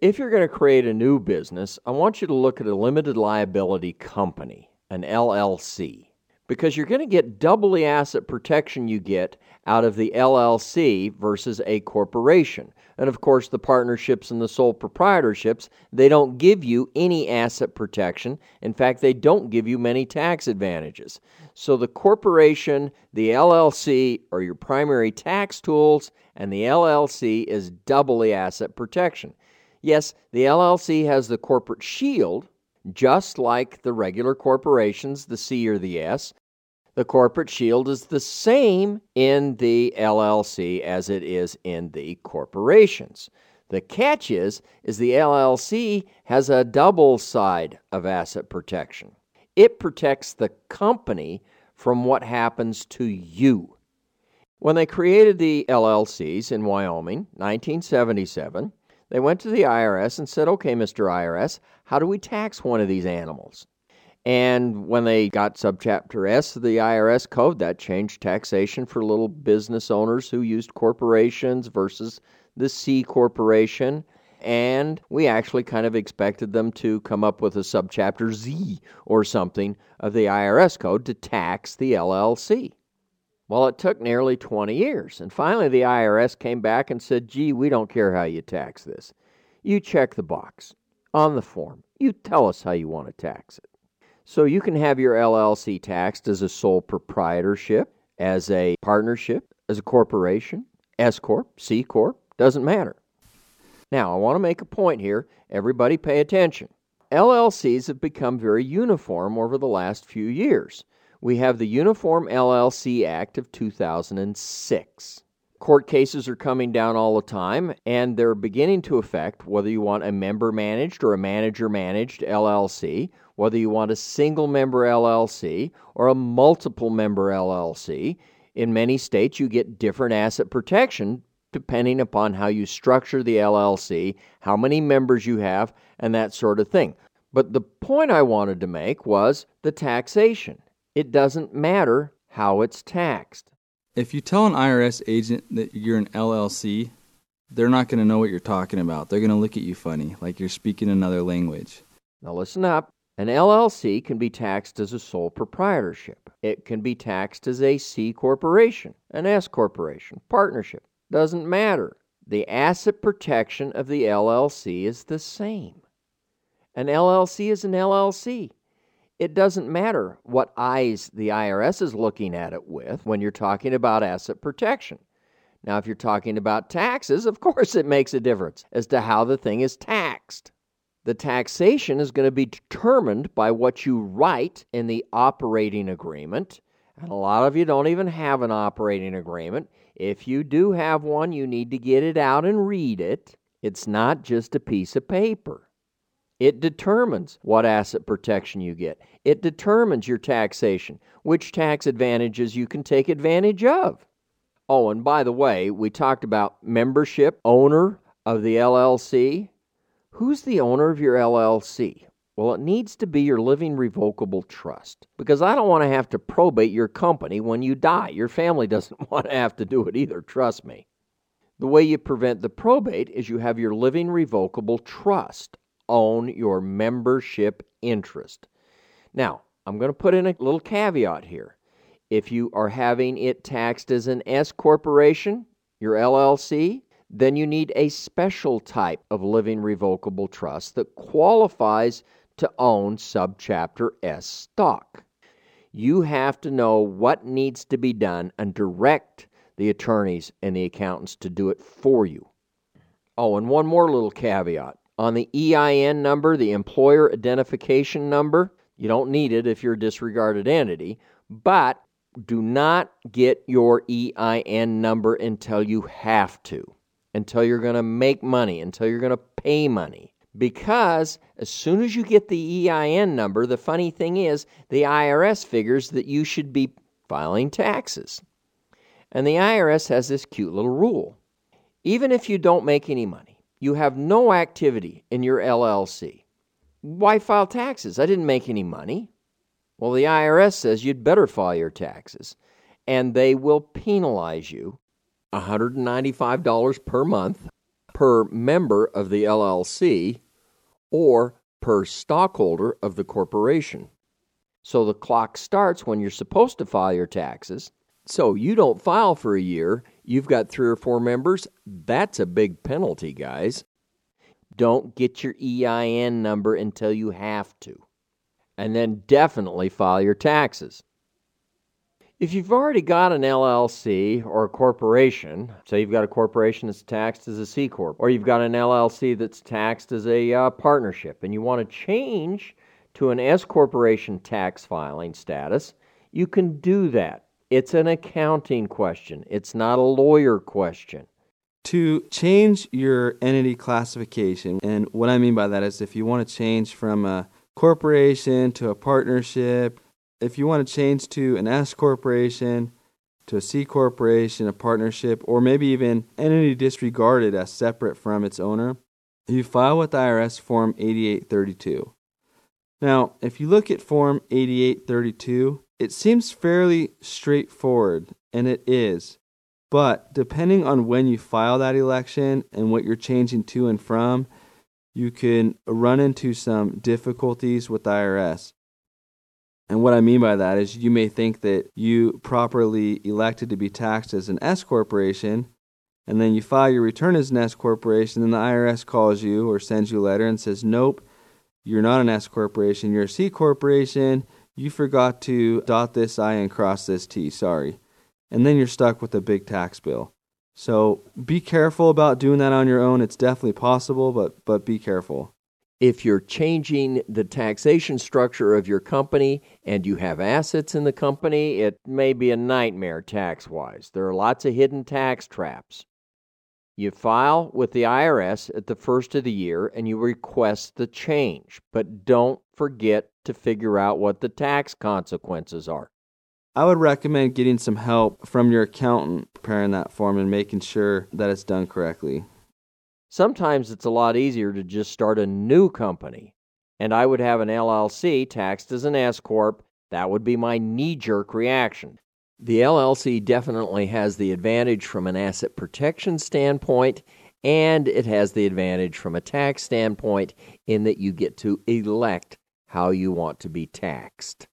If you're going to create a new business, I want you to look at a limited liability company, an LLC, because you're going to get double the asset protection you get out of the LLC versus a corporation. And of course, the partnerships and the sole proprietorships, they don't give you any asset protection. In fact, they don't give you many tax advantages. So the corporation, the LLC are your primary tax tools, and the LLC is double the asset protection. Yes, the LLC has the corporate shield, just like the regular corporations, the C or the S. The corporate shield is the same in the LLC as it is in the corporations. The catch is the LLC has a double side of asset protection. It protects the company from what happens to you. When they created the LLCs in Wyoming, 1977, they went to the IRS and said, okay, Mr. IRS, how do we tax one of these animals? And when they got Subchapter S of the IRS code, that changed taxation for little business owners who used corporations versus the C corporation. And we actually kind of expected them to come up with a Subchapter Z or something of the IRS code to tax the LLC. Well, it took nearly 20 years. And finally, the IRS came back and said, gee, we don't care how you tax this. You check the box on the form. You tell us how you want to tax it. So you can have your LLC taxed as a sole proprietorship, as a partnership, as a corporation, S Corp, C Corp, doesn't matter. Now, I want to make a point here. Everybody pay attention. LLCs have become very uniform over the last few years. We have the Uniform LLC Act of 2006. Court cases are coming down all the time, and they're beginning to affect whether you want a member-managed or a manager-managed LLC, whether you want a single-member LLC or a multiple-member LLC. In many states, you get different asset protection depending upon how you structure the LLC, how many members you have, and that sort of thing. But the point I wanted to make was the taxation. It doesn't matter how it's taxed. If you tell an IRS agent that you're an LLC, they're not going to know what you're talking about. They're going to look at you funny, like you're speaking another language. Now listen up. An LLC can be taxed as a sole proprietorship. It can be taxed as a C corporation, an S corporation, partnership. Doesn't matter. The asset protection of the LLC is the same. An LLC is an LLC. It doesn't matter what eyes the IRS is looking at it with when you're talking about asset protection. Now, if you're talking about taxes, of course it makes a difference as to how the thing is taxed. The taxation is going to be determined by what you write in the operating agreement. And a lot of you don't even have an operating agreement. If you do have one, you need to get it out and read it. It's not just a piece of paper. It determines what asset protection you get. It determines your taxation, which tax advantages you can take advantage of. Oh, and by the way, we talked about membership, owner of the LLC. Who's the owner of your LLC? Well, it needs to be your living revocable trust, because I don't want to have to probate your company when you die. Your family doesn't want to have to do it either, trust me. The way you prevent the probate is you have your living revocable trust own your membership interest. Now, I'm going to put in a little caveat here. If you are having it taxed as an S corporation, your LLC, then you need a special type of living revocable trust that qualifies to own Subchapter S stock. You have to know what needs to be done and direct the attorneys and the accountants to do it for you. Oh, and one more little caveat. On the EIN number, the employer identification number, you don't need it if you're a disregarded entity, but do not get your EIN number until you have to, until you're going to make money, until you're going to pay money. Because as soon as you get the EIN number, the funny thing is the IRS figures that you should be filing taxes. And the IRS has this cute little rule. Even if you don't make any money, you have no activity in your LLC, why file taxes? I didn't make any money. Well, the IRS says you'd better file your taxes, and they will penalize you $195 per month per member of the LLC or per stockholder of the corporation. So the clock starts when you're supposed to file your taxes. So you don't file for a year, you've got 3 or 4 members, that's a big penalty, guys. Don't get your EIN number until you have to. And then definitely file your taxes. If you've already got an LLC or a corporation, say you've got a corporation that's taxed as a C Corp, or you've got an LLC that's taxed as a partnership, and you want to change to an S Corporation tax filing status, you can do that. It's an accounting question. It's not a lawyer question. To change your entity classification, and what I mean by that is if you want to change from a corporation to a partnership, if you want to change to an S corporation, to a C corporation, a partnership, or maybe even entity disregarded as separate from its owner, you file with IRS Form 8832. Now, if you look at Form 8832, it seems fairly straightforward, and it is. But depending on when you file that election and what you're changing to and from, you can run into some difficulties with IRS. And what I mean by that is you may think that you properly elected to be taxed as an S corporation, and then you file your return as an S corporation, and the IRS calls you or sends you a letter and says, nope, you're not an S corporation, you're a C corporation, you forgot to dot this I and cross this T, sorry. And then you're stuck with a big tax bill. So be careful about doing that on your own. It's definitely possible, but be careful. If you're changing the taxation structure of your company and you have assets in the company, it may be a nightmare tax-wise. There are lots of hidden tax traps. You file with the IRS at the first of the year and you request the change, but don't forget to figure out what the tax consequences are. I would recommend getting some help from your accountant preparing that form and making sure that it's done correctly. Sometimes it's a lot easier to just start a new company, and I would have an LLC taxed as an S Corp. That would be my knee-jerk reaction. The LLC definitely has the advantage from an asset protection standpoint, and it has the advantage from a tax standpoint in that you get to elect how you want to be taxed.